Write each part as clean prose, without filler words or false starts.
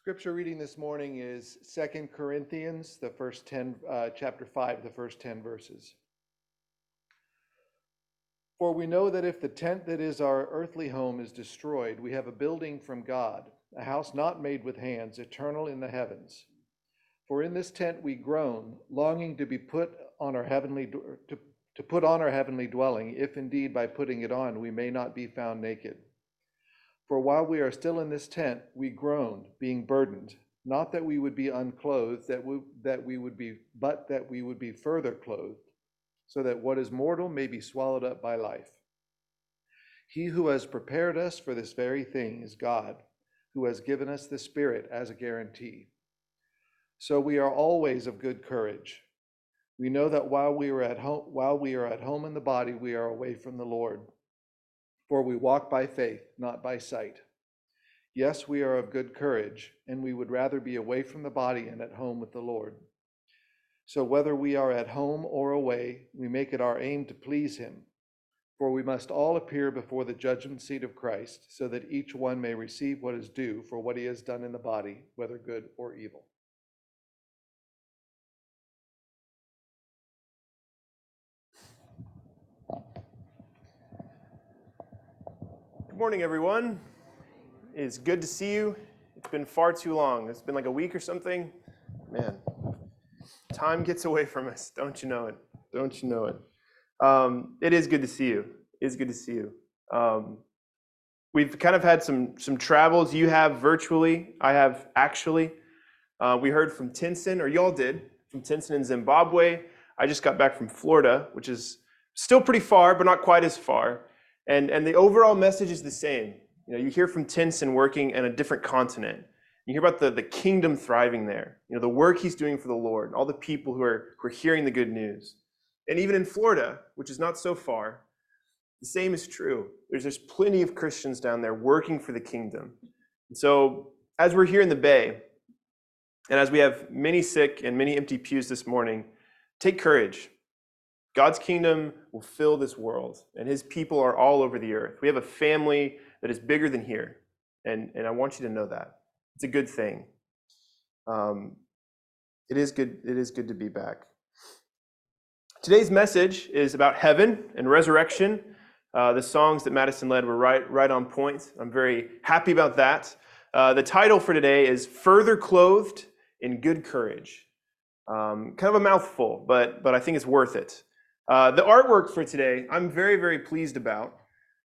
Scripture reading this morning is 2 Corinthians, chapter 5, the first 10 verses. For we know that if the tent that is our earthly home is destroyed, we have a building from God, a house not made with hands, eternal in the heavens. For in this tent we groan, longing to be put on our heavenly dwelling, if indeed by putting it on we may not be found naked. For while we are still in this tent, we groan, being burdened, not that we would be unclothed, but that we would be further clothed, so that what is mortal may be swallowed up by life. He who has prepared us for this very thing is God, who has given us the Spirit as a guarantee. So we are always of good courage. We know that while we are at home in the body, we are away from the Lord. For we walk by faith, not by sight. Yes, we are of good courage, and we would rather be away from the body and at home with the Lord. So whether we are at home or away, we make it our aim to please him. For we must all appear before the judgment seat of Christ, so that each one may receive what is due for what he has done in the body, whether good or evil. Good morning, everyone. It's good to see you. It's been far too long. It's been like a week or something. Man, time gets away from us. Don't you know it? Don't you know it? It is good to see you. It is good to see you. We've kind of had some travels. You have virtually. I have actually. We heard from Tinson, or y'all did, from Tinson in Zimbabwe. I just got back from Florida, which is still pretty far, but not quite as far. And the overall message is the same. You hear from Tinson working in a different continent. You hear about the kingdom thriving there. The work he's doing for the Lord, all the people who are hearing the good news. And even in Florida, which is not so far, the same is true. There's plenty of Christians down there working for the kingdom. And so as we're here in the Bay, and as we have many sick and many empty pews this morning, take courage. God's kingdom will fill this world, and his people are all over the earth. We have a family that is bigger than here, and I want you to know that. It's a good thing. It is good to be back. Today's message is about heaven and resurrection. The songs that Madison led were right on point. I'm very happy about that. The title for today is Further Clothed in Good Courage. Kind of a mouthful, but I think it's worth it. The artwork for today, I'm very, very pleased about.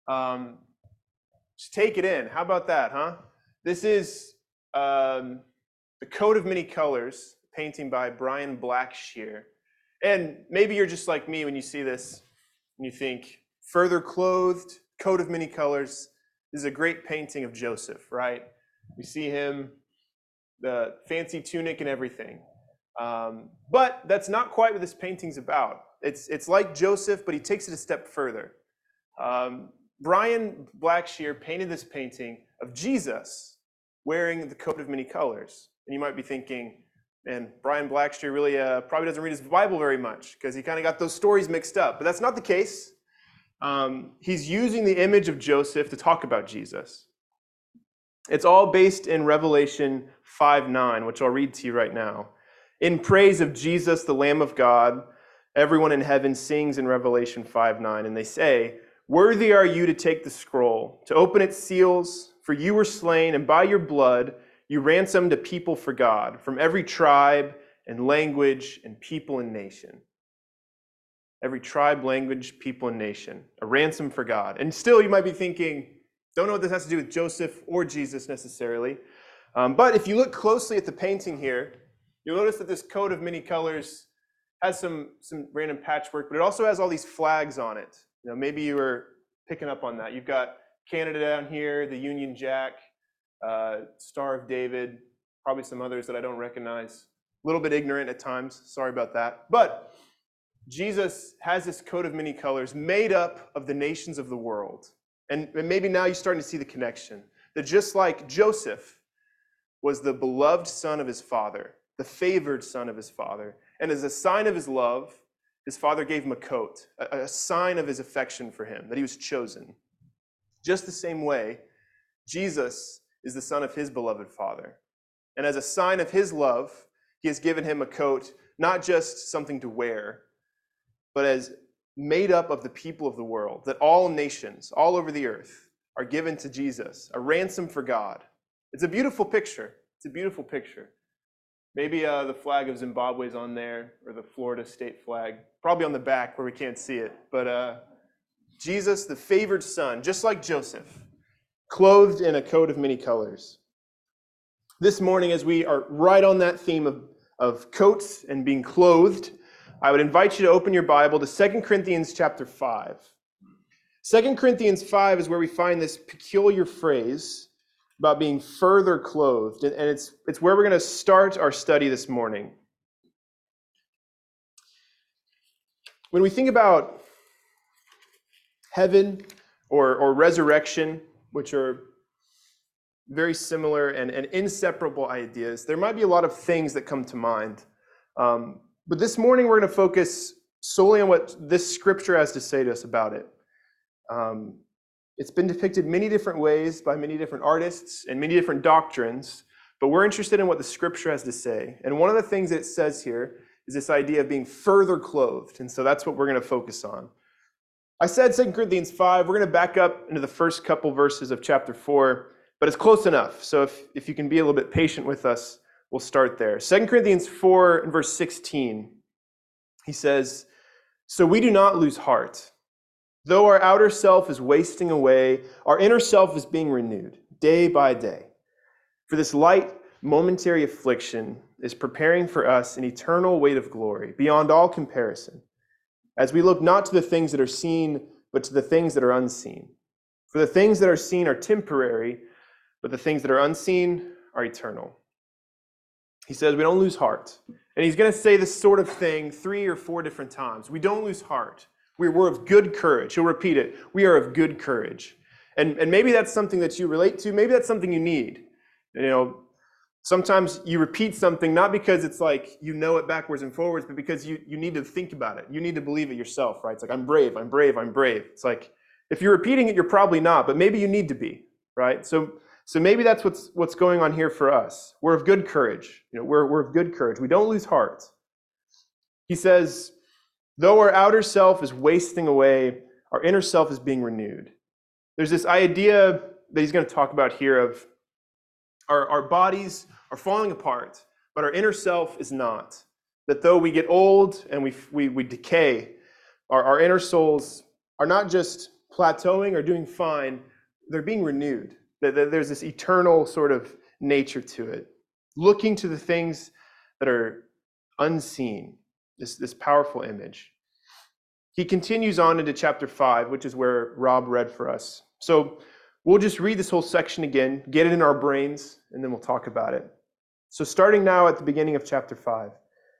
Just take it in. How about that, huh? This is The Coat of Many Colors, painting by Brian Blackshear. And maybe you're just like me when you see this, and you think, further clothed, coat of many colors. This is a great painting of Joseph, right? We see him, the fancy tunic and everything. But that's not quite what this painting's about. It's like Joseph, but he takes it a step further. Brian Blackshear painted this painting of Jesus wearing the coat of many colors. And you might be thinking, man, Brian Blackshear really probably doesn't read his Bible very much because he kind of got those stories mixed up. But that's not the case. He's using the image of Joseph to talk about Jesus. It's all based in Revelation 5:9, which I'll read to you right now. In praise of Jesus, the Lamb of God, everyone in heaven sings in Revelation 5:9, and they say, "Worthy are you to take the scroll, to open its seals, for you were slain, and by your blood you ransomed a people for God, from every tribe and language and people and nation." Every tribe, language, people, and nation. A ransom for God. And still you might be thinking, don't know what this has to do with Joseph or Jesus necessarily. But if you look closely at the painting here, you'll notice that this coat of many colors has some random patchwork, but it also has all these flags on it. Maybe you were picking up on that. You've got Canada down here, the Union Jack, Star of David, probably some others that I don't recognize. A little bit ignorant at times. Sorry about that. But Jesus has this coat of many colors made up of the nations of the world. And maybe now you're starting to see the connection. That just like Joseph was the beloved son of his father, the favored son of his father, and as a sign of his love, his father gave him a coat, a sign of his affection for him, that he was chosen. Just the same way, Jesus is the son of his beloved father. And as a sign of his love, he has given him a coat, not just something to wear, but as made up of the people of the world, that all nations, all over the earth, are given to Jesus, a ransom for God. It's a beautiful picture. It's a beautiful picture. Maybe the flag of Zimbabwe is on there, or the Florida state flag. Probably on the back where we can't see it. But Jesus, the favored son, just like Joseph, clothed in a coat of many colors. This morning, as we are right on that theme of coats and being clothed, I would invite you to open your Bible to 2 Corinthians chapter 5. 2 Corinthians 5 is where we find this peculiar phrase about being further clothed, and it's where we're going to start our study this morning. When we think about heaven or resurrection, which are very similar and inseparable ideas, there might be a lot of things that come to mind. But this morning we're going to focus solely on what this scripture has to say to us about it. It's been depicted many different ways by many different artists and many different doctrines, but we're interested in what the scripture has to say. And one of the things that it says here is this idea of being further clothed. And so that's what we're going to focus on. I said 2 Corinthians 5. We're going to back up into the first couple verses of chapter 4, but it's close enough. So if you can be a little bit patient with us, we'll start there. 2 Corinthians 4 and verse 16, he says, "So we do not lose heart. Though our outer self is wasting away, our inner self is being renewed day by day. For this light, momentary affliction is preparing for us an eternal weight of glory beyond all comparison, as we look not to the things that are seen, but to the things that are unseen. For the things that are seen are temporary, but the things that are unseen are eternal." He says we don't lose heart. And he's going to say this sort of thing 3 or 4 different times. We don't lose heart. We're of good courage. He'll repeat it. We are of good courage. And maybe that's something that you relate to. Maybe that's something you need. Sometimes you repeat something not because it's like you know it backwards and forwards, but because you need to think about it. You need to believe it yourself, right? It's like, I'm brave, I'm brave, I'm brave. It's like, if you're repeating it, you're probably not, but maybe you need to be, right? So maybe that's what's going on here for us. We're of good courage. We're of good courage. We don't lose heart. He says, though our outer self is wasting away, our inner self is being renewed. There's this idea that he's going to talk about here of our bodies are falling apart, but our inner self is not. That though we get old and we decay, our inner souls are not just plateauing or doing fine, they're being renewed. That there's this eternal sort of nature to it. Looking to the things that are unseen, this powerful image. He continues on into chapter 5, which is where Rob read for us. So we'll just read this whole section again, get it in our brains, and then we'll talk about it. So starting now at the beginning of chapter 5,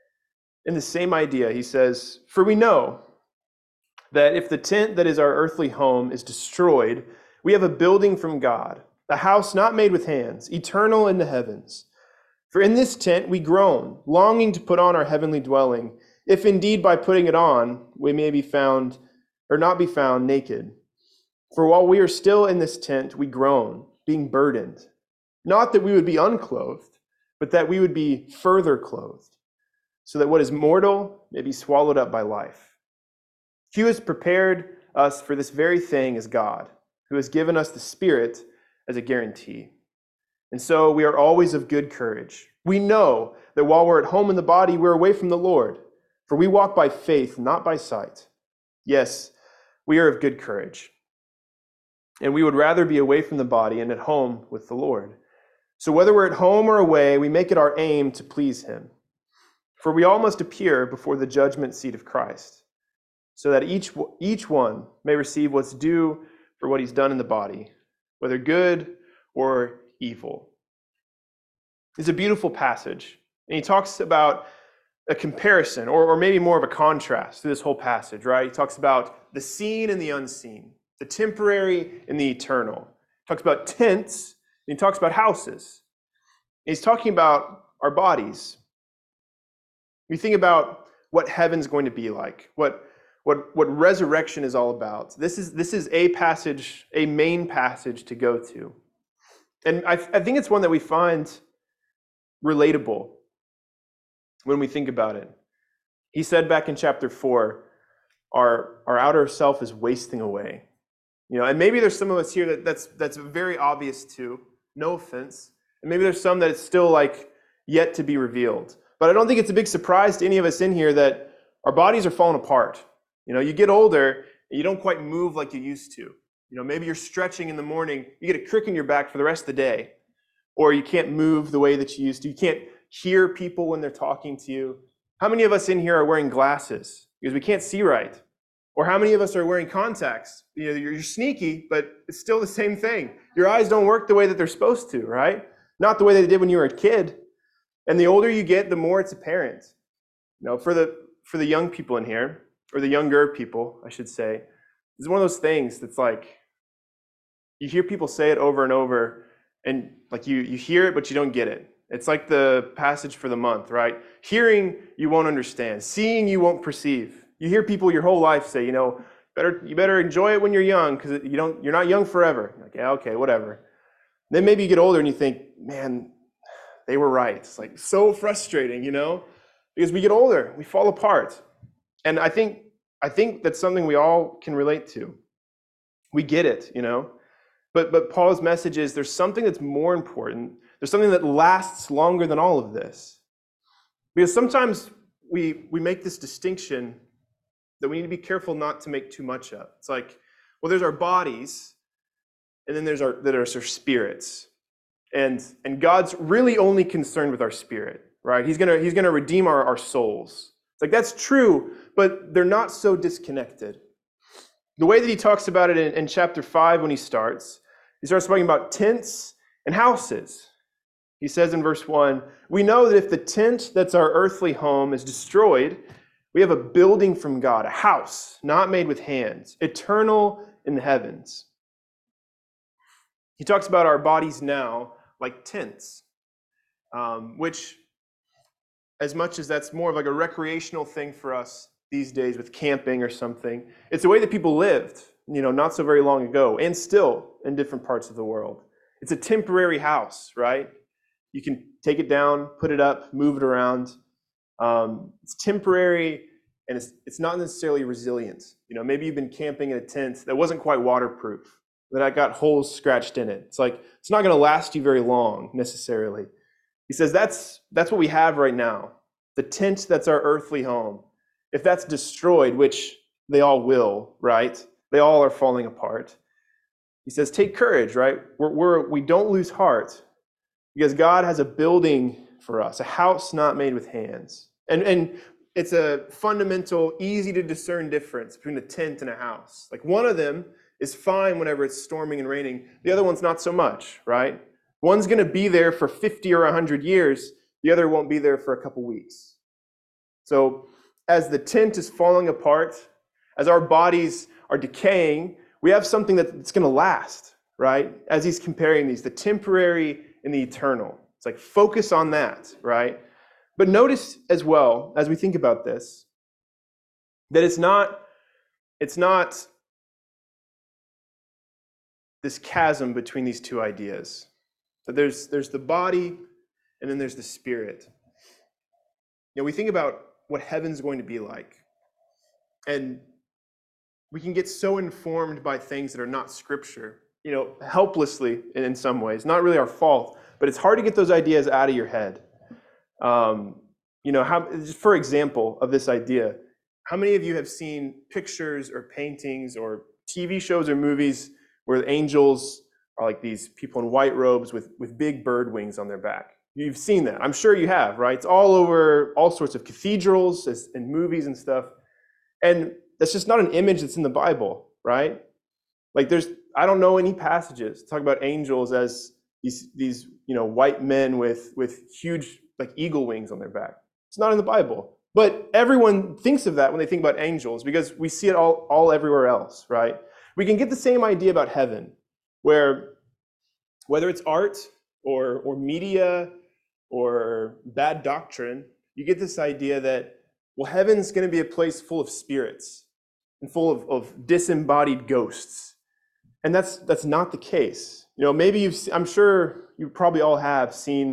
in the same idea, he says, "For we know that if the tent that is our earthly home is destroyed, we have a building from God, a house not made with hands, eternal in the heavens. For in this tent we groan, longing to put on our heavenly dwelling, if indeed by putting it on we may be found, or not be found naked. For while we are still in this tent, we groan, being burdened, not that we would be unclothed, but that we would be further clothed, so that what is mortal may be swallowed up by life. He who has prepared us for this very thing is God, who has given us the Spirit as a guarantee. And so we are always of good courage. We know that while we're at home in the body, we're away from the Lord, for we walk by faith, not by sight. Yes, we are of good courage. And we would rather be away from the body and at home with the Lord. So whether we're at home or away, we make it our aim to please him. For we all must appear before the judgment seat of Christ, so that each one may receive what's due for what he's done in the body, whether good or evil." It's a beautiful passage. And he talks about a comparison, or maybe more of a contrast to this whole passage, right? He talks about the seen and the unseen, the temporary and the eternal. He talks about tents, and he talks about houses. And he's talking about our bodies. We think about what heaven's going to be like, what resurrection is all about. This is a passage, a main passage to go to. And I think it's one that we find relatable when we think about it. He said back in chapter 4, our outer self is wasting away. And maybe there's some of us here that's very obvious too. No offense. And maybe there's some that it's still like yet to be revealed. But I don't think it's a big surprise to any of us in here that our bodies are falling apart. You get older, and you don't quite move like you used to. Maybe you're stretching in the morning, you get a crick in your back for the rest of the day. Or you can't move the way that you used to. You can't hear people when they're talking to you. How many of us in here are wearing glasses because we can't see right? Or how many of us are wearing contacts? You're sneaky, but it's still the same thing. Your eyes don't work the way that they're supposed to, right? Not the way they did when you were a kid. And the older you get, the more it's apparent. For the young people in here, or the younger people, I should say, it's one of those things that's like, you hear people say it over and over, and like you hear it, but you don't get it. It's like the passage for the month, right? Hearing, you won't understand. Seeing, you won't perceive. You hear people your whole life say, you better enjoy it when you're young because you're not young forever. You're like, yeah, okay, whatever. Then maybe you get older and you think, man, they were right. It's like so frustrating, because we get older, we fall apart. And I think that's something we all can relate to. We get it, But Paul's message is there's something that's more important. There's something that lasts longer than all of this. Because sometimes we make this distinction that we need to be careful not to make too much of. It's like, well, there's our bodies, and then there's our spirits. And God's really only concerned with our spirit, right? He's gonna redeem our souls. It's like, that's true, but they're not so disconnected. The way that he talks about it in chapter 5 when he starts talking about tents and houses. He says in verse 1, we know that if the tent that's our earthly home is destroyed, we have a building from God, a house not made with hands, eternal in the heavens. He talks about our bodies now like tents, which, as much as that's more of like a recreational thing for us these days with camping or something, it's the way that people lived, not so very long ago, and still in different parts of the world. It's a temporary house, right? You can take it down, put it up, move it around. It's temporary, and it's not necessarily resilient. Maybe you've been camping in a tent that wasn't quite waterproof, that I got holes scratched in it. It's like, it's not going to last you very long necessarily. He says that's what we have right now. The tent that's our earthly home. If that's destroyed, which they all will, right? They all are falling apart. He says, take courage, right? We don't lose heart because God has a building for us, a house not made with hands. And it's a fundamental, easy to discern difference between a tent and a house. Like one of them is fine whenever it's storming and raining. The other one's not so much, right? One's going to be there for 50 or 100 years. The other won't be there for a couple weeks. So as the tent is falling apart, as our bodies are decaying, we have something that's going to last, right? As he's comparing these, the temporary and the eternal. It's like focus on that, right? But notice as well, as we think about this, that it's not this chasm between these two ideas. That there's the body and then there's the spirit. We think about what heaven's going to be like. And we can get so informed by things that are not scripture, helplessly in some ways. Not really our fault, but it's hard to get those ideas out of your head. Just for example of this idea, how many of you have seen pictures or paintings or TV shows or movies where the angels are like these people in white robes with big bird wings on their back? You've seen that. I'm sure you have, right? It's all over all sorts of cathedrals and movies and stuff. And that's just not an image that's in the Bible, right? Like I don't know any passages talk about angels as these white men with huge like eagle wings on their back. It's not in the Bible. But everyone thinks of that when they think about angels because we see it all everywhere else, right? We can get the same idea about heaven, where whether it's art or media or bad doctrine, you get this idea that, well, heaven's going to be a place full of spirits and full of disembodied ghosts. And that's not the case. Maybe I'm sure you probably all have seen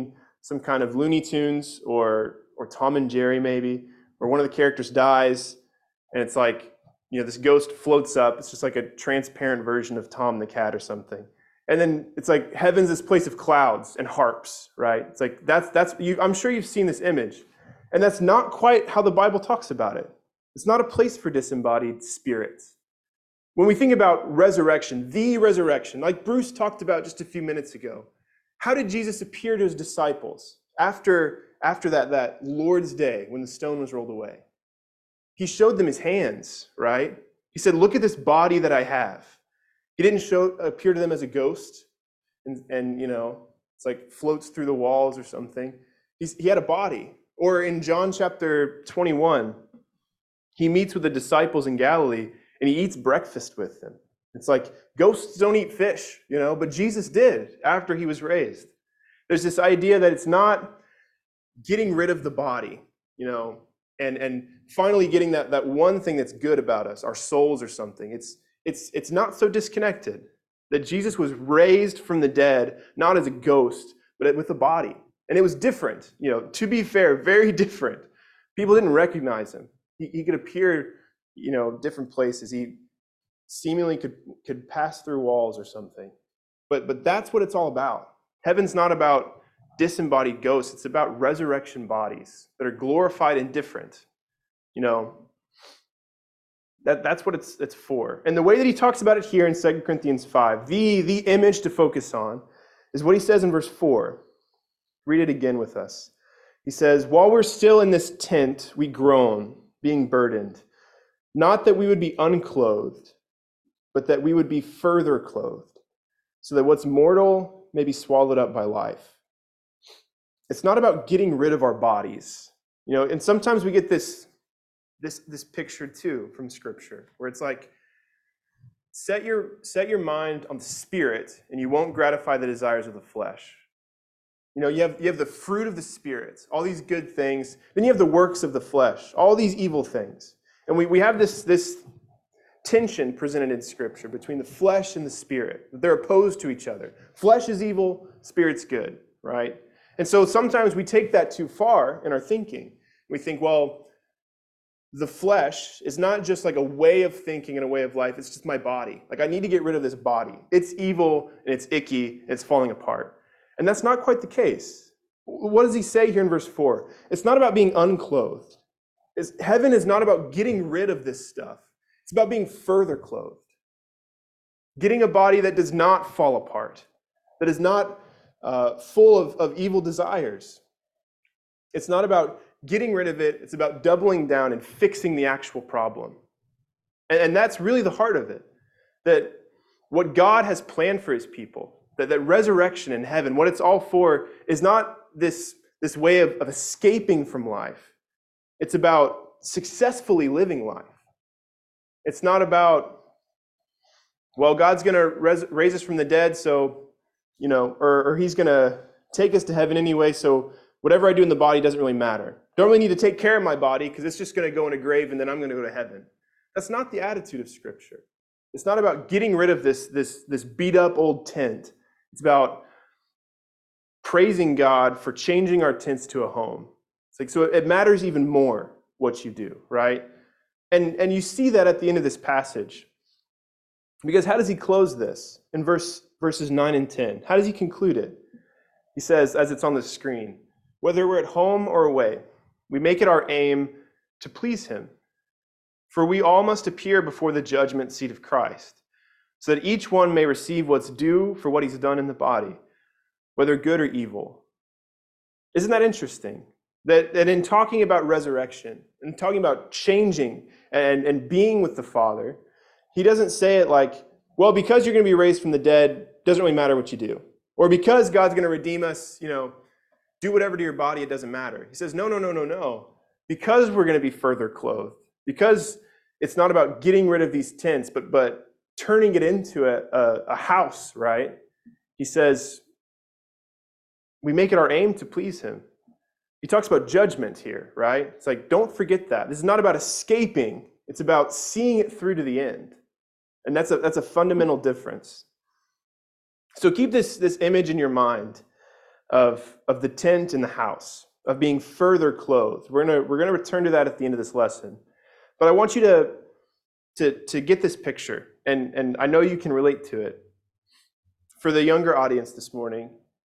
some kind of Looney Tunes or Tom and Jerry maybe, where one of the characters dies and it's like, this ghost floats up. It's just like a transparent version of Tom the cat or something. And then it's like heaven's this place of clouds and harps, right? It's like I'm sure you've seen this image. And that's not quite how the Bible talks about it. It's not a place for disembodied spirits. When we think about resurrection, the resurrection, like Bruce talked about just a few minutes ago, how did Jesus appear to his disciples after that Lord's Day when the stone was rolled away? He showed them his hands, right? He said, look at this body that I have. He didn't appear to them as a ghost and it's like floats through the walls or something. He had a body. Or in John chapter 21, he meets with the disciples in Galilee and he eats breakfast with them. It's like ghosts don't eat fish, but Jesus did after he was raised. There's this idea that it's not getting rid of the body, and finally getting that one thing that's good about us, our souls or something. It's not so disconnected. That Jesus was raised from the dead, not as a ghost, but with a body. And it was different, to be fair, very different. People didn't recognize him. He could appear, different places. He seemingly could pass through walls or something. But that's what it's all about. Heaven's not about disembodied ghosts. It's about resurrection bodies that are glorified and different. That's what it's for. And the way that he talks about it here in 2 Corinthians 5, the image to focus on, is what he says in verse 4. Read it again with us. He says, while we're still in this tent, we groan, being burdened. Not that we would be unclothed, but that we would be further clothed, so that what's mortal may be swallowed up by life. It's not about getting rid of our bodies. And sometimes we get this picture too from Scripture, where it's like, set your mind on the Spirit, and you won't gratify the desires of the flesh. You have the fruit of the Spirit, all these good things. Then you have the works of the flesh, all these evil things. And we have this tension presented in Scripture between the flesh and the Spirit. They're opposed to each other. Flesh is evil, Spirit's good, right? And so sometimes we take that too far in our thinking. We think, well, the flesh is not just like a way of thinking and a way of life. It's just my body. Like, I need to get rid of this body. It's evil and it's icky and it's falling apart. And that's not quite the case. What does he say here in verse 4? It's not about being unclothed. Heaven is not about getting rid of this stuff. It's about being further clothed. Getting a body that does not fall apart, that is not full of evil desires. It's not about getting rid of it. It's about doubling down and fixing the actual problem. And that's really the heart of it. That what God has planned for his people, that resurrection in heaven, what it's all for, is not this way of escaping from life. It's about successfully living life. It's not about, well, God's going to raise us from the dead, so, or he's going to take us to heaven anyway, so whatever I do in the body doesn't really matter. Don't really need to take care of my body because it's just going to go in a grave and then I'm going to go to heaven. That's not the attitude of Scripture. It's not about getting rid of this beat up old tent. It's about praising God for changing our tents to a home. It's like, so it matters even more what you do, right? And you see that at the end of this passage. Because how does he close this? In verses 9 and 10. How does he conclude it? He says, as it's on the screen, whether we're at home or away, we make it our aim to please him. For we all must appear before the judgment seat of Christ, so that each one may receive what's due for what he's done in the body, whether good or evil. Isn't that interesting? That in talking about resurrection, and talking about changing and being with the Father, he doesn't say it like, well, because you're going to be raised from the dead, doesn't really matter what you do. Or because God's going to redeem us, do whatever to your body, it doesn't matter. He says, no. Because we're going to be further clothed, because it's not about getting rid of these tents, but turning it into a house, right? He says, we make it our aim to please him. He talks about judgment here, right? It's like, don't forget that. This is not about escaping. It's about seeing it through to the end. And that's a fundamental difference. So keep this image in your mind of the tent and the house, of being further clothed. We're gonna return to that at the end of this lesson. But I want you to get this picture, and I know you can relate to it. For the younger audience this morning,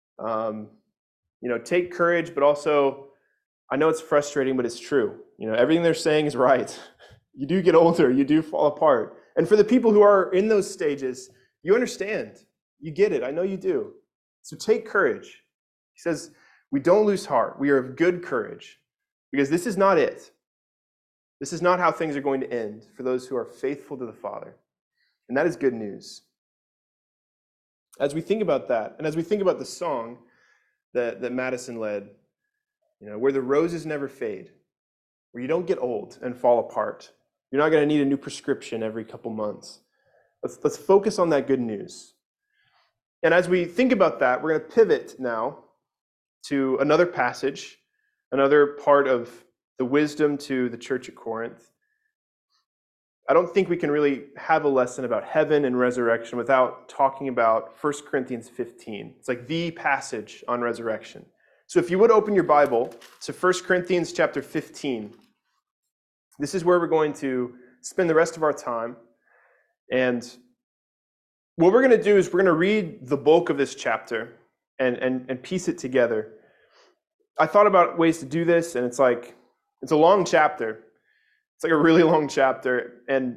take courage, but also, I know it's frustrating, but it's true. Everything they're saying is right. You do get older, you do fall apart. And for the people who are in those stages, you understand. You get it. I know you do. So take courage. He says, we don't lose heart. We are of good courage, because this is not it. This is not how things are going to end for those who are faithful to the Father. And that is good news. As we think about that, and as we think about the song that Madison led, where the roses never fade, where you don't get old and fall apart. You're not going to need a new prescription every couple months. Let's focus on that good news. And as we think about that, we're going to pivot now to another passage, another part of the wisdom to the church at Corinth. I don't think we can really have a lesson about heaven and resurrection without talking about 1 Corinthians 15. It's like the passage on resurrection. So if you would open your Bible to 1 Corinthians chapter 15, this is where we're going to spend the rest of our time. And what we're going to do is we're going to read the bulk of this chapter and piece it together. I thought about ways to do this, and it's a long chapter. It's like a really long chapter. And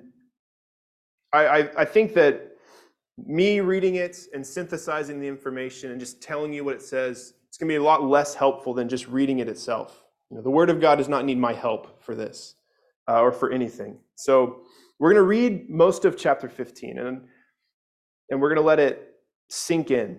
I think that me reading it and synthesizing the information and just telling you what it says, it's going to be a lot less helpful than just reading it itself. The Word of God does not need my help for this or for anything. So we're going to read most of chapter 15, and we're going to let it sink in.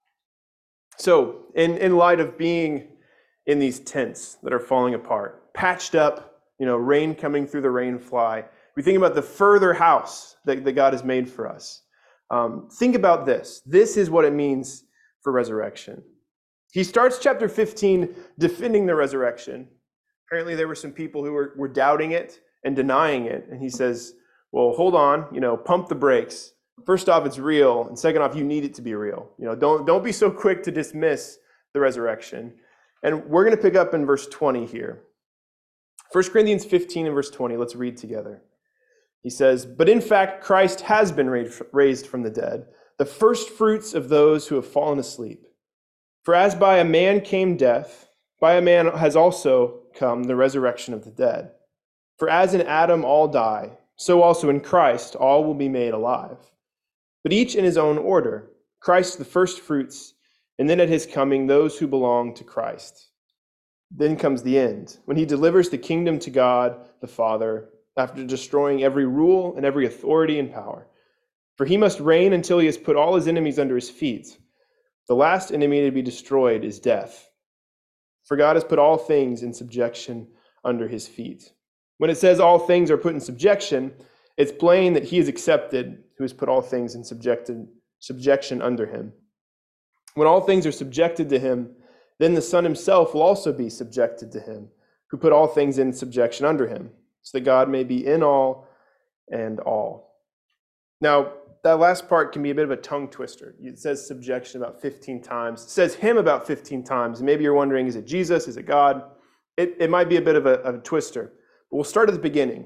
So in light of being in these tents that are falling apart, patched up, rain coming through the rain fly, we think about the further house that God has made for us. Think about this. This is what it means for resurrection. He starts chapter 15 defending the resurrection. Apparently there were some people who were doubting it and denying it. And he says, well, hold on, pump the brakes. First off, it's real. And second off, you need it to be real. Don't be so quick to dismiss the resurrection. And we're going to pick up in verse 20 here. 1 Corinthians 15 and verse 20, let's read together. He says, but in fact, Christ has been raised from the dead, the first fruits of those who have fallen asleep. For as by a man came death, by a man has also come the resurrection of the dead. For as in Adam all die, so also in Christ all will be made alive. But each in his own order, Christ the first fruits, and then at his coming those who belong to Christ. Then comes the end, when he delivers the kingdom to God the Father, after destroying every rule and every authority and power. For he must reign until he has put all his enemies under his feet. The last enemy to be destroyed is death. For God has put all things in subjection under his feet. When it says all things are put in subjection, it's plain that he is accepted who has put all things in subjection under him. When all things are subjected to him, then the Son himself will also be subjected to him, who put all things in subjection under him, so that God may be in all and all. Now, that last part can be a bit of a tongue twister. It says subjection about 15 times. It says him about 15 times. Maybe you're wondering, is it Jesus? Is it God? It might be a bit of a twister. But we'll start at the beginning.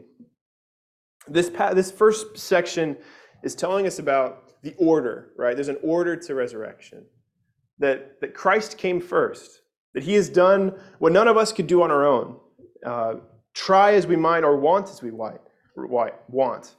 This first section is telling us about the order, right? There's an order to resurrection. That Christ came first. That he has done what none of us could do on our own. Try as we might or want as we want.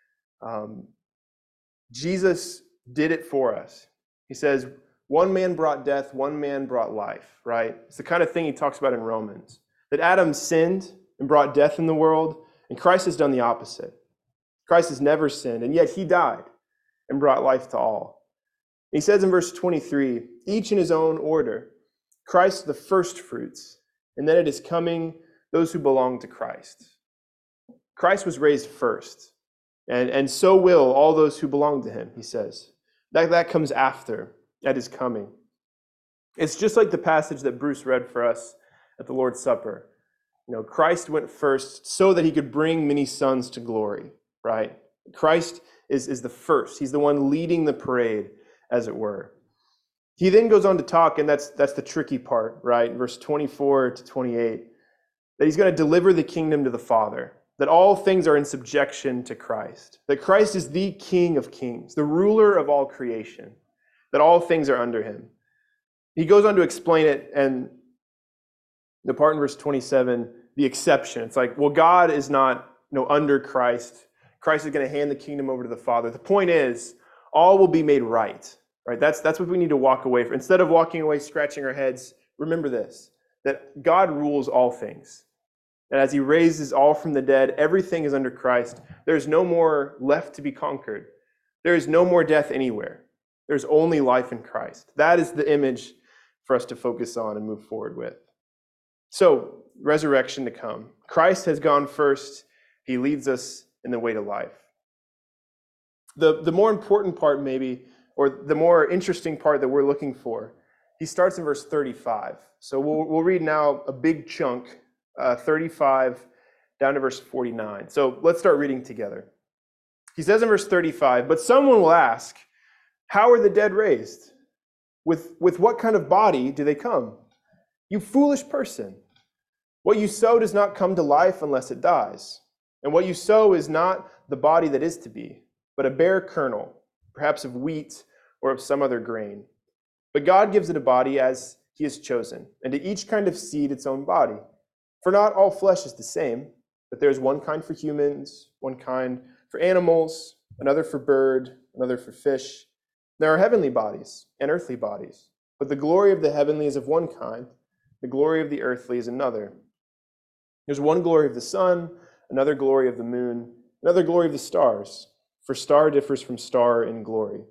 Jesus did it for us. He says, one man brought death, one man brought life, right? It's the kind of thing he talks about in Romans. That Adam sinned and brought death in the world, and Christ has done the opposite. Christ has never sinned, and yet he died and brought life to all. He says in verse 23, each in his own order, Christ the first fruits, and then it is coming those who belong to Christ. Christ was raised first, and so will all those who belong to him, he says. That comes after, at his coming. It's just like the passage that Bruce read for us at the Lord's Supper. Christ went first so that he could bring many sons to glory, right? Christ is the first. He's the one leading the parade, as it were. He then goes on to talk, and that's the tricky part, right? Verse 24 to 28, that he's going to deliver the kingdom to the Father, that all things are in subjection to Christ, that Christ is the King of kings, the ruler of all creation, that all things are under him. He goes on to explain it, and the part in verse 27, the exception. It's like, well, God is not under Christ. Christ is going to hand the kingdom over to the Father. The point is, all will be made right. Right? That's what we need to walk away from. Instead of walking away scratching our heads, remember this, that God rules all things. And as he raises all from the dead, everything is under Christ. There's no more left to be conquered. There is no more death anywhere. There's only life in Christ. That is the image for us to focus on and move forward with. So, resurrection to come. Christ has gone first. He leads us in the way to life. The more important part maybe, or the more interesting part that we're looking for, he starts in verse 35. So we'll read now a big chunk, 35 down to verse 49. So let's start reading together. He says in verse 35, "But someone will ask, how are the dead raised? With what kind of body do they come? You foolish person. What you sow does not come to life unless it dies. And what you sow is not the body that is to be, but a bare kernel, perhaps of wheat or of some other grain. But God gives it a body as he has chosen, and to each kind of seed its own body. For not all flesh is the same, but there is one kind for humans, one kind for animals, another for bird, another for fish. There are heavenly bodies and earthly bodies, but the glory of the heavenly is of one kind, the glory of the earthly is another. There's one glory of the sun, another glory of the moon, another glory of the stars, for star differs from star in glory."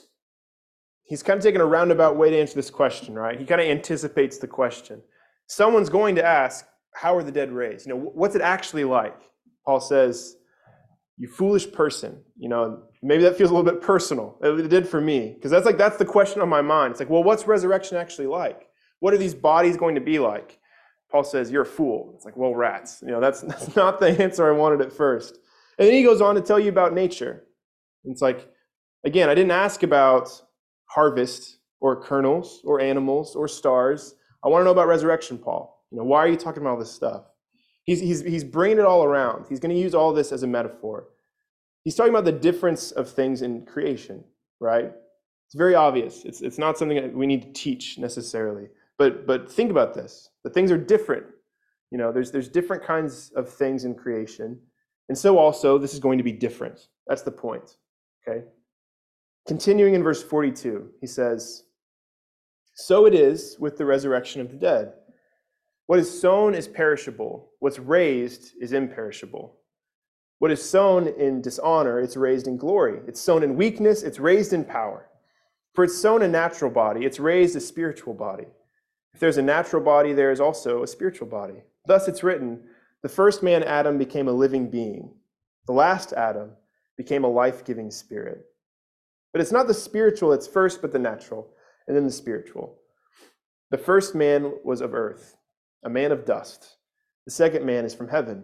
He's kind of taking a roundabout way to answer this question, right? He kind of anticipates the question. Someone's going to ask, how are the dead raised? What's it actually like? Paul says, you foolish person. Maybe that feels a little bit personal. It did for me, because that's the question on my mind. It's like, well, what's resurrection actually like? What are these bodies going to be like? Paul says, you're a fool. It's like, well, rats. That's not the answer I wanted at first. And then he goes on to tell you about nature. It's like, again, I didn't ask about harvest or kernels or animals or stars. I want to know about resurrection, Paul. Why are you talking about all this stuff? He's bringing it all around. He's going to use all this as a metaphor. He's talking about the difference of things in creation, right? It's very obvious. It's not something that we need to teach necessarily. But think about this. The things are different. There's different kinds of things in creation. And so also, this is going to be different. That's the point. Okay? Continuing in verse 42, he says, "So it is with the resurrection of the dead. What is sown is perishable. What's raised is imperishable. What is sown in dishonor, it's raised in glory. It's sown in weakness, it's raised in power. For it's sown a natural body, it's raised a spiritual body. If there's a natural body, there is also a spiritual body. Thus it's written, the first man, Adam, became a living being. The last Adam became a life-giving spirit. But it's not the spiritual that's first, but the natural, and then the spiritual. The first man was of earth, a man of dust. The second man is from heaven.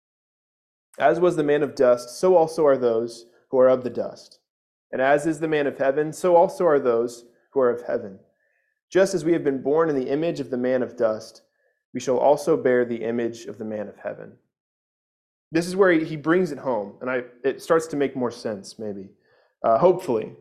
As was the man of dust, so also are those who are of the dust. And as is the man of heaven, so also are those who are of heaven. Just as we have been born in the image of the man of dust, we shall also bear the image of the man of heaven." This is where he brings it home, and it starts to make more sense, maybe. Hopefully,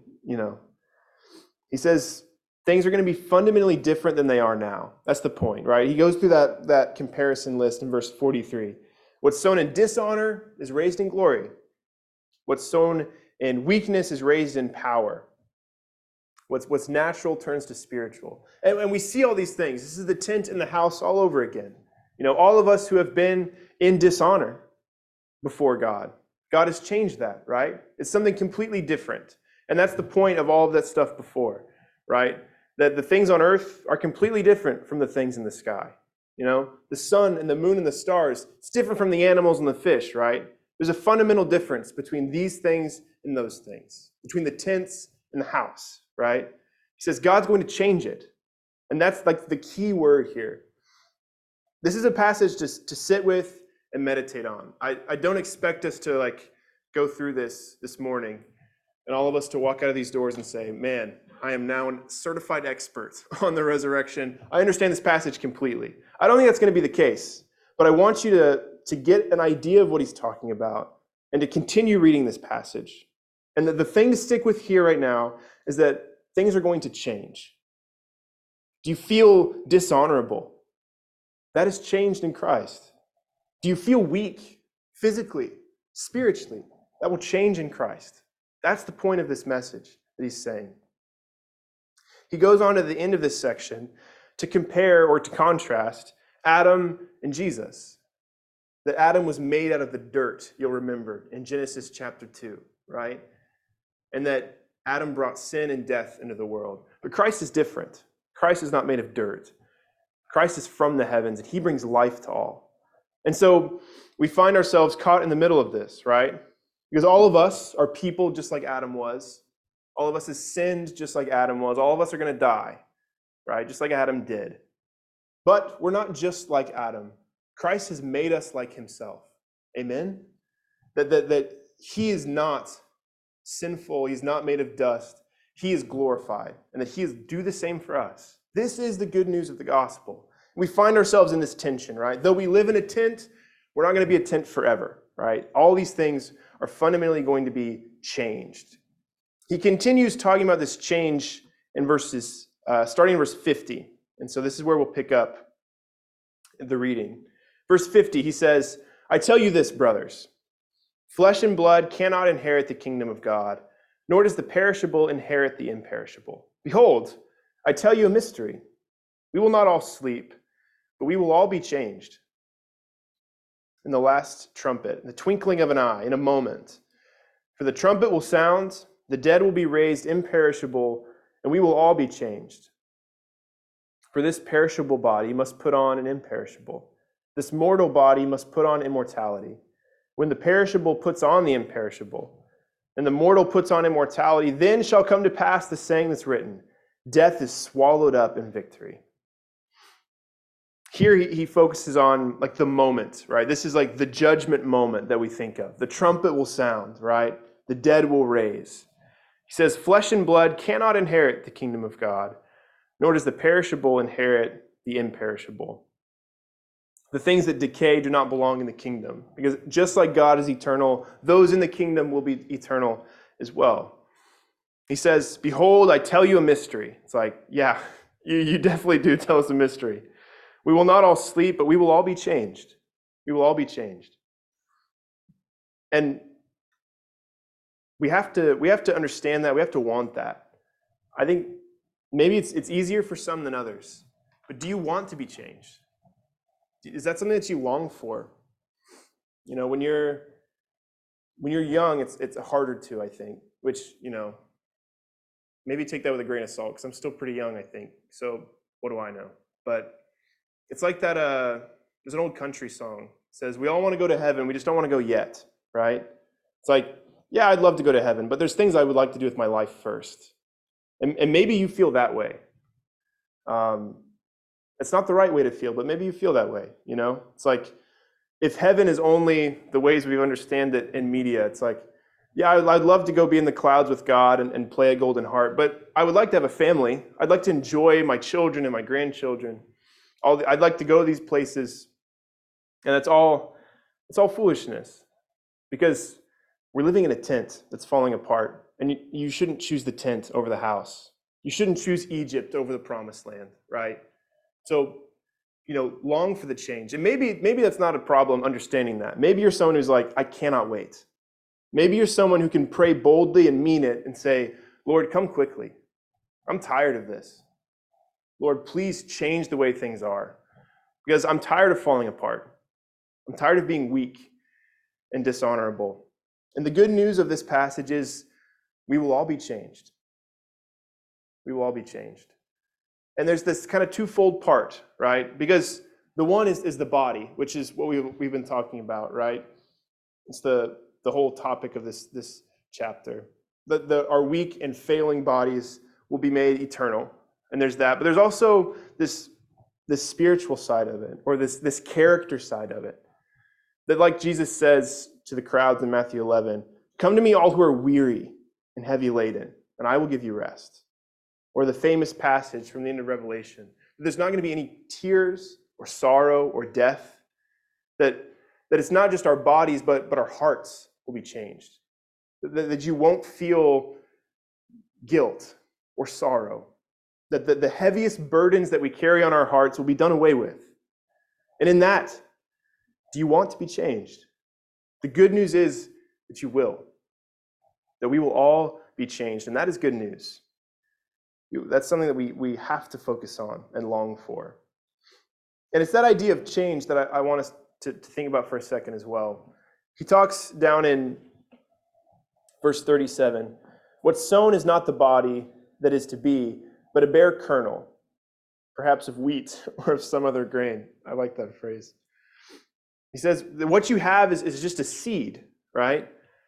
He says things are going to be fundamentally different than they are now. That's the point, right? He goes through that comparison list in verse 43. What's sown in dishonor is raised in glory. What's sown in weakness is raised in power. What's natural turns to spiritual. And we see all these things. This is the tent in the house all over again. All of us who have been in dishonor before God. God has changed that, right? It's something completely different. And that's the point of all of that stuff before, right? That the things on earth are completely different from the things in the sky. The sun and the moon and the stars, it's different from the animals and the fish, right? There's a fundamental difference between these things and those things, between the tents and the house, right? He says God's going to change it. And that's like the key word here. This is a passage to sit with and meditate on. I don't expect us to go through this morning and all of us to walk out of these doors and say, man, I am now a certified expert on the resurrection. I understand this passage completely. I don't think that's going to be the case, but I want you to get an idea of what he's talking about and to continue reading this passage. And the thing to stick with here right now is that things are going to change. Do you feel dishonorable? That has changed in Christ. Do you feel weak physically, spiritually? That will change in Christ. That's the point of this message that he's saying. He goes on to the end of this section to compare or to contrast Adam and Jesus. That Adam was made out of the dirt, you'll remember, in Genesis chapter 2, right? And that Adam brought sin and death into the world. But Christ is different. Christ is not made of dirt. Christ is from the heavens, and he brings life to all. And so we find ourselves caught in the middle of this, right? Because all of us are people just like Adam was. All of us have sinned just like Adam was. All of us are going to die, right? Just like Adam did. But we're not just like Adam. Christ has made us like himself. Amen? That he is not sinful. He's not made of dust. He is glorified. And that he is do the same for us. This is the good news of the gospel. We find ourselves in this tension, right? Though we live in a tent, we're not going to be a tent forever, right? All these things are fundamentally going to be changed. He continues talking about this change in verses, starting in verse 50. And so this is where we'll pick up the reading. Verse 50, he says, I tell you this, brothers, flesh and blood cannot inherit the kingdom of God, nor does the perishable inherit the imperishable. Behold, I tell you a mystery. We will not all sleep, but we will all be changed. In the last trumpet, in the twinkling of an eye, in a moment. For the trumpet will sound, the dead will be raised imperishable, and we will all be changed. For this perishable body must put on an imperishable. This mortal body must put on immortality. When the perishable puts on the imperishable, and the mortal puts on immortality, then shall come to pass the saying that's written, death is swallowed up in victory. Here he focuses on like the moment, right? This is like the judgment moment that we think of. The trumpet will sound, right? The dead will raise. He says, flesh and blood cannot inherit the kingdom of God, nor does the perishable inherit the imperishable. The things that decay do not belong in the kingdom, because just like God is eternal, those in the kingdom will be eternal as well. He says, behold, I tell you a mystery. It's like, yeah, you definitely do tell us a mystery. We will not all sleep, but we will all be changed. We will all be changed. And we have to understand that. We have to want that. I think maybe it's easier for some than others. But do you want to be changed? Is that something that you long for? You know, when you're young, it's harder to, I think, which, you know, maybe take that with a grain of salt, because I'm still pretty young, I think. So what do I know? But it's like that, there's an old country song. It says, we all want to go to heaven, we just don't want to go yet, right? It's like, yeah, I'd love to go to heaven, but there's things I would like to do with my life first. And maybe you feel that way. It's not the right way to feel, but maybe you feel that way, you know? It's like, if heaven is only the ways we understand it in media, it's like, yeah, I'd love to go be in the clouds with God and play a golden harp, but I would like to have a family. I'd like to enjoy my children and my grandchildren. I'd like to go to these places, and it's all foolishness, because we're living in a tent that's falling apart, and you shouldn't choose the tent over the house. You shouldn't choose Egypt over the promised land, right? So, you know, long for the change. And maybe that's not a problem understanding that. Maybe you're someone who's like, I cannot wait. Maybe you're someone who can pray boldly and mean it and say, Lord, come quickly. I'm tired of this. Lord, please change the way things are, because I'm tired of falling apart. I'm tired of being weak and dishonorable. And the good news of this passage is we will all be changed. We will all be changed. And there's this kind of twofold part, right? Because the one is the body, which is what we've been talking about, right? It's the whole topic of this chapter. Our weak and failing bodies will be made eternal. And there's that. But there's also this spiritual side of it, or this character side of it. That, like Jesus says to the crowds in Matthew 11, come to me all who are weary and heavy laden, and I will give you rest. or the famous passage from the end of Revelation. There's not going to be any tears or sorrow or death, that it's not just our bodies, but our hearts will be changed. That you won't feel guilt or sorrow. That the heaviest burdens that we carry on our hearts will be done away with. And in that, do you want to be changed? The good news is that you will. That we will all be changed, and that is good news. That's something that we have to focus on and long for. And it's that idea of change that I want us to think about for a second as well. He talks down in verse 37, what's sown is not the body that is to be, but a bare kernel, perhaps of wheat or of some other grain. I like that phrase. He says that what you have is just a seed, right?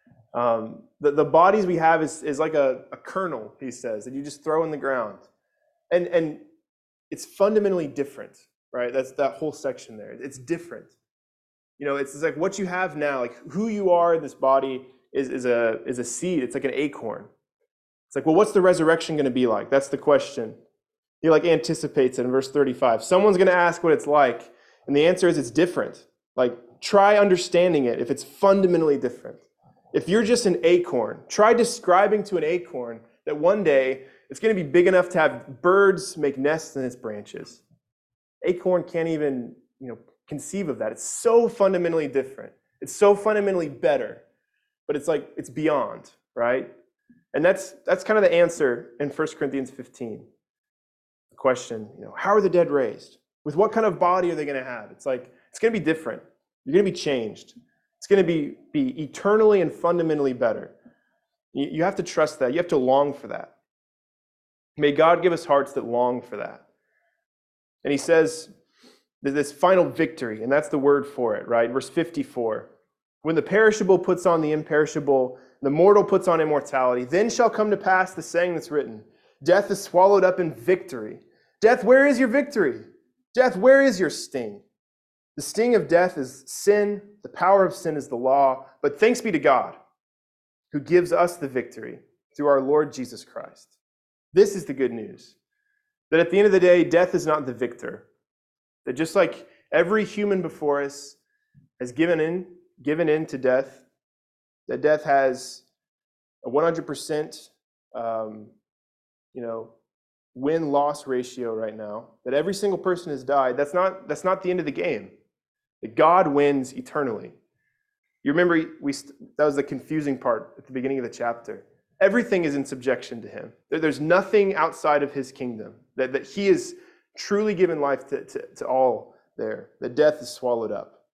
The bodies we have is like a kernel, he says, that you just throw in the ground. And it's fundamentally different, right? That's that whole section there. It's different. It's like what you have now, like who you are in this body is a seed. It's like an acorn. It's like, well, what's the resurrection going to be like? That's the question. He anticipates it in verse 35. Someone's going to ask what it's like, and the answer is it's different. Try understanding it if it's fundamentally different. If you're just an acorn, try describing to an acorn that one day it's going to be big enough to have birds make nests in its branches. Acorn can't even, conceive of that. It's so fundamentally different. It's so fundamentally better, but it's beyond, right? And that's kind of the answer in 1 Corinthians 15. The question, how are the dead raised? With what kind of body are they going to have? It's going to be different. You're going to be changed. It's going to be eternally and fundamentally better. You have to trust that. You have to long for that. May God give us hearts that long for that. And he says this final victory, and that's the word for it, right? Verse 54. When the perishable puts on the imperishable, the mortal puts on immortality, then shall come to pass the saying that's written, death is swallowed up in victory. Death, where is your victory? Death, where is your sting? The sting of death is sin. The power of sin is the law. But thanks be to God, who gives us the victory through our Lord Jesus Christ. This is the good news. That at the end of the day, death is not the victor. That just like every human before us has given in to death, that death has a 100% win-loss ratio right now, that every single person has died. That's not the end of the game. That God wins eternally. You remember that was the confusing part at the beginning of the chapter. Everything is in subjection to him. There's nothing outside of his kingdom. That he is truly given life to all there. That death is swallowed up.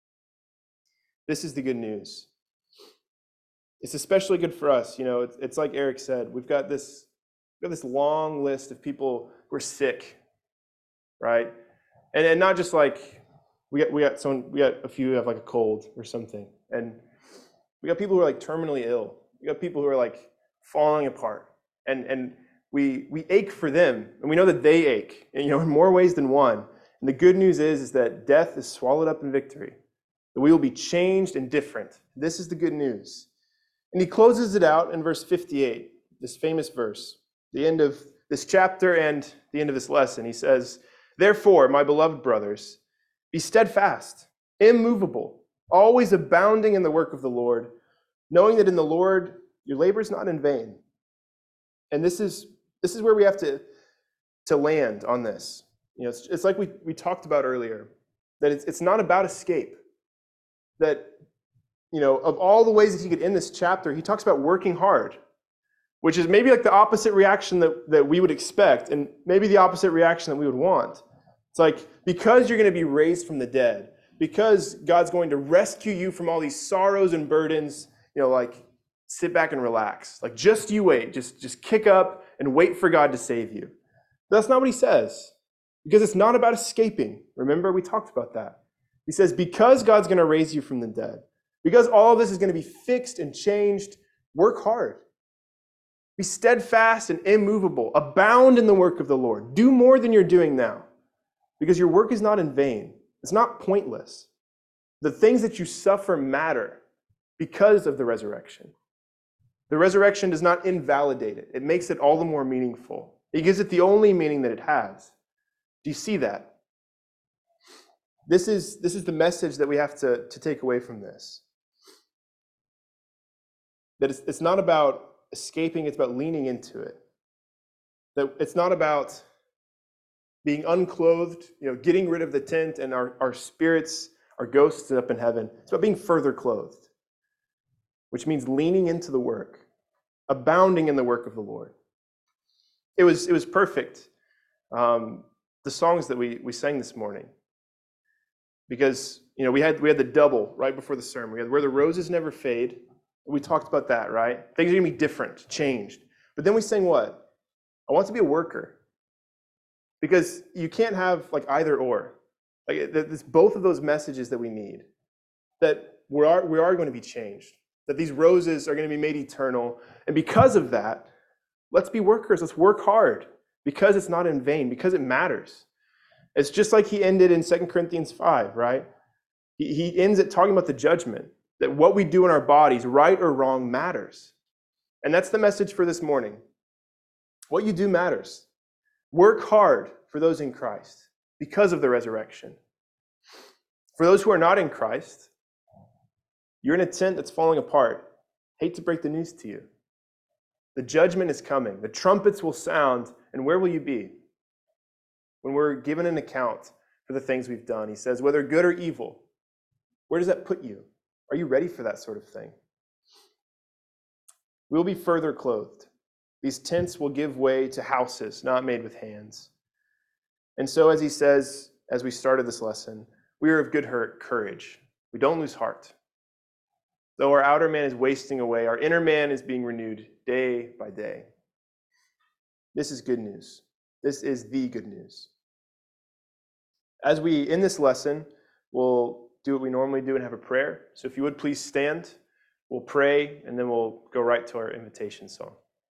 This is the good news. It's especially good for us. It's like Eric said, we've got this long list of people who are sick, right? And not just like we got a few who have like a cold or something, and we got people who are like terminally ill. We got people who are like falling apart, and we ache for them, and we know that they ache, in more ways than one. And the good news is that death is swallowed up in victory. That we will be changed and different. This is the good news. And he closes it out in verse 58, this famous verse, the end of this chapter and the end of this lesson. He says, therefore, my beloved brothers, be steadfast, immovable, always abounding in the work of the Lord, knowing that in the Lord your labor is not in vain. And this is where we have to land on this. It's like we talked about earlier, that it's not about escape. That, of all the ways that he could end this chapter, he talks about working hard, which is maybe like the opposite reaction that we would expect, and maybe the opposite reaction that we would want. It's like, because you're going to be raised from the dead, because God's going to rescue you from all these sorrows and burdens, sit back and relax. Just you wait. Just kick up and wait for God to save you. But that's not what he says, because it's not about escaping. Remember, we talked about that. He says, because God's going to raise you from the dead, because all of this is going to be fixed and changed, work hard. Be steadfast and immovable. Abound in the work of the Lord. Do more than you're doing now, because your work is not in vain. It's not pointless. The things that you suffer matter because of the resurrection. The resurrection does not invalidate it. It makes it all the more meaningful. He gives it the only meaning that it has. Do you see that? This is the message that we have to take away from this. That it's not about escaping, it's about leaning into it. That it's not about being unclothed, getting rid of the tent and our spirits, our ghosts up in heaven. It's about being further clothed, which means leaning into the work, abounding in the work of the Lord. It was perfect, the songs that we sang this morning. Because we had the double right before the sermon. We had where the roses never fade. We talked about that, right? Things are going to be different, changed. But then we sang what? I want to be a worker. Because you can't have like either or. Like it's both of those messages that we need. That we are going to be changed. That these roses are going to be made eternal. And because of that, let's be workers. Let's work hard. Because it's not in vain. Because it matters. It's just like he ended in 2 Corinthians 5, right? He ends it talking about the judgment, that what we do in our bodies, right or wrong, matters. And that's the message for this morning. What you do matters. Work hard for those in Christ because of the resurrection. For those who are not in Christ, you're in a tent that's falling apart. Hate to break the news to you. The judgment is coming. The trumpets will sound, and where will you be? When we're given an account for the things we've done, he says, whether good or evil, where does that put you? Are you ready for that sort of thing? We'll be further clothed. These tents will give way to houses not made with hands. And so, as he says, as we started this lesson, we are of good courage. We don't lose heart. Though our outer man is wasting away, our inner man is being renewed day by day. This is good news. This is the good news. As we end this lesson, we'll do what we normally do and have a prayer. So if you would please stand, we'll pray, and then we'll go right to our invitation song.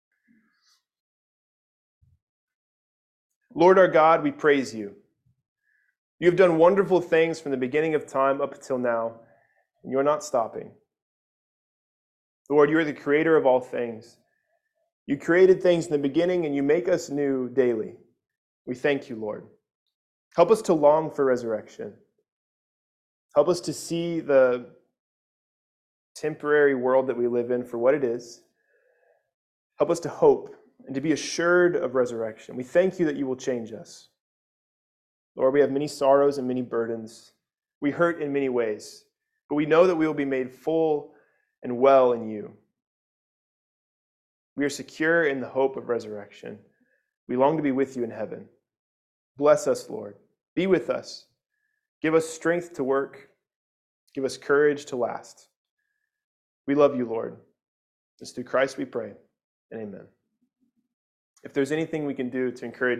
Lord our God, we praise you. You have done wonderful things from the beginning of time up until now, and you are not stopping. Lord, you are the creator of all things. You created things in the beginning, and you make us new daily. We thank you, Lord. Help us to long for resurrection. Help us to see the temporary world that we live in for what it is. Help us to hope and to be assured of resurrection. We thank you that you will change us. Lord, we have many sorrows and many burdens. We hurt in many ways, but we know that we will be made full and well in you. We are secure in the hope of resurrection. We long to be with you in heaven. Bless us, Lord. Be with us. Give us strength to work. Give us courage to last. We love you, Lord. It's through Christ we pray, and amen. If there's anything we can do to encourage